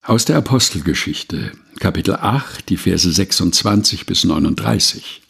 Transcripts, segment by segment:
Aus der Apostelgeschichte, Kapitel 8, die Verse 26 bis 39.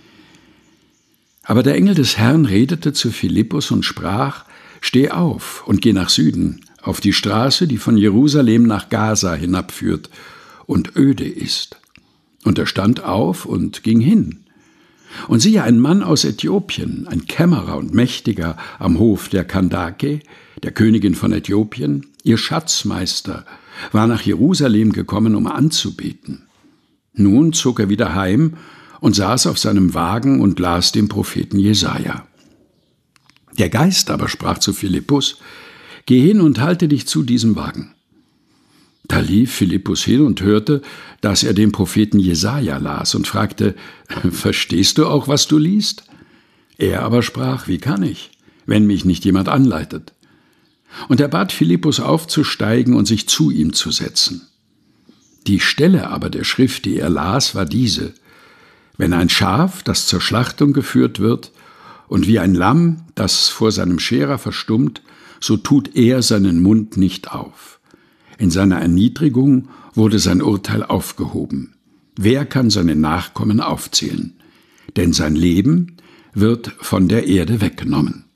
Aber der Engel des Herrn redete zu Philippus und sprach: Steh auf und geh nach Süden, auf die Straße, die von Jerusalem nach Gaza hinabführt und öde ist. Und er stand auf und ging hin. Und siehe, ein Mann aus Äthiopien, ein Kämmerer und Mächtiger am Hof der Kandake, der Königin von Äthiopien, ihr Schatzmeister, war nach Jerusalem gekommen, um anzubeten. Nun zog er wieder heim und saß auf seinem Wagen und las den Propheten Jesaja. Der Geist aber sprach zu Philippus: Geh hin und halte dich zu diesem Wagen. Da lief Philippus hin und hörte, dass er den Propheten Jesaja las und fragte: Verstehst du auch, was du liest? Er aber sprach: Wie kann ich, wenn mich nicht jemand anleitet? Und er bat Philippus aufzusteigen und sich zu ihm zu setzen. Die Stelle aber der Schrift, die er las, war diese: Wenn ein Schaf, das zur Schlachtung geführt wird, und wie ein Lamm, das vor seinem Scherer verstummt, so tut er seinen Mund nicht auf. In seiner Erniedrigung wurde sein Urteil aufgehoben. Wer kann seine Nachkommen aufzählen? Denn sein Leben wird von der Erde weggenommen.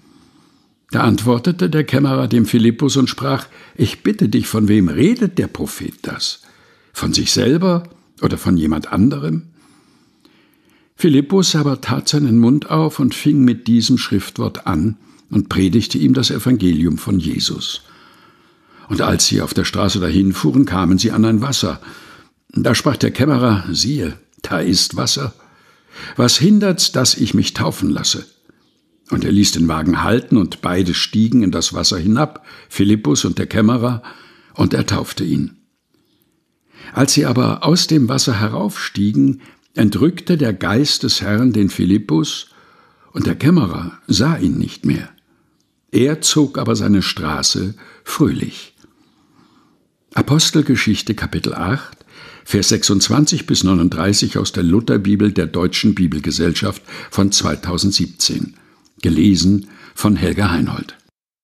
Da antwortete der Kämmerer dem Philippus und sprach: Ich bitte dich, von wem redet der Prophet das? Von sich selber oder von jemand anderem? Philippus aber tat seinen Mund auf und fing mit diesem Schriftwort an und predigte ihm das Evangelium von Jesus. Und als sie auf der Straße dahinfuhren, kamen sie an ein Wasser. Da sprach der Kämmerer: Siehe, da ist Wasser. Was hindert's, dass ich mich taufen lasse? Und er ließ den Wagen halten, und beide stiegen in das Wasser hinab, Philippus und der Kämmerer, und er taufte ihn. Als sie aber aus dem Wasser heraufstiegen, entrückte der Geist des Herrn den Philippus, und der Kämmerer sah ihn nicht mehr. Er zog aber seine Straße fröhlich. Apostelgeschichte Kapitel 8, Vers 26 bis 39 aus der Lutherbibel der Deutschen Bibelgesellschaft von 2017. Gelesen von Helga Heinold.